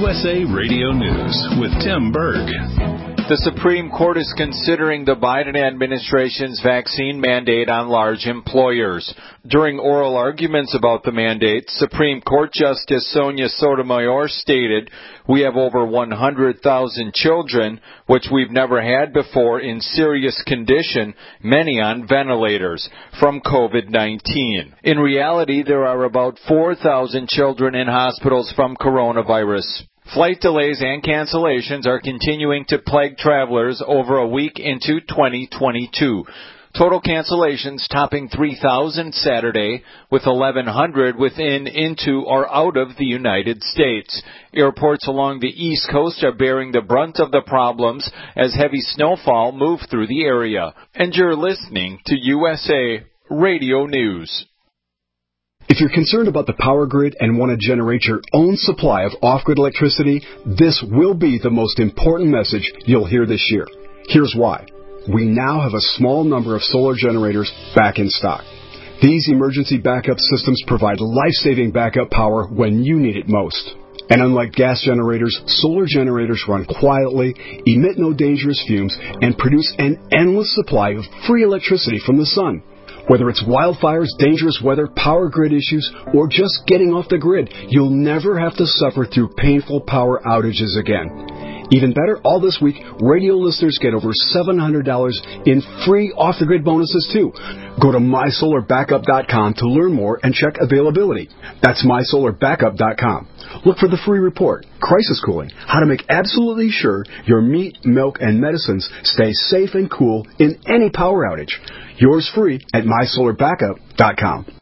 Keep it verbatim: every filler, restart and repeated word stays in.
S A Radio News with Tim Berg. The Supreme Court is considering the Biden administration's vaccine mandate on large employers. During oral arguments about the mandate, Supreme Court Justice Sonia Sotomayor stated, "We have over one hundred thousand children, which we've never had before, in serious condition, many on ventilators, from COVID nineteen. In reality, there are about four thousand children in hospitals from coronavirus." Flight delays and cancellations are continuing to plague travelers over a week into twenty twenty-two. Total cancellations topping three thousand Saturday, with eleven hundred within, into, or out of the United States. Airports along the East Coast are bearing the brunt of the problems as heavy snowfall moved through the area. And you're listening to U S A Radio News. If you're concerned about the power grid and want to generate your own supply of off-grid electricity, this will be the most important message you'll hear this year. Here's why. We now have a small number of solar generators back in stock. These emergency backup systems provide life-saving backup power when you need it most. And unlike gas generators, solar generators run quietly, emit no dangerous fumes, and produce an endless supply of free electricity from the sun. Whether it's wildfires, dangerous weather, power grid issues, or just getting off the grid, you'll never have to suffer through painful power outages again. Even better, all this week, radio listeners get over seven hundred dollars in free off-the-grid bonuses, too. Go to my solar backup dot com to learn more and check availability. That's my solar backup dot com. Look for the free report, Crisis Cooling, how to make absolutely sure your meat, milk, and medicines stay safe and cool in any power outage. Yours free at my solar backup dot com.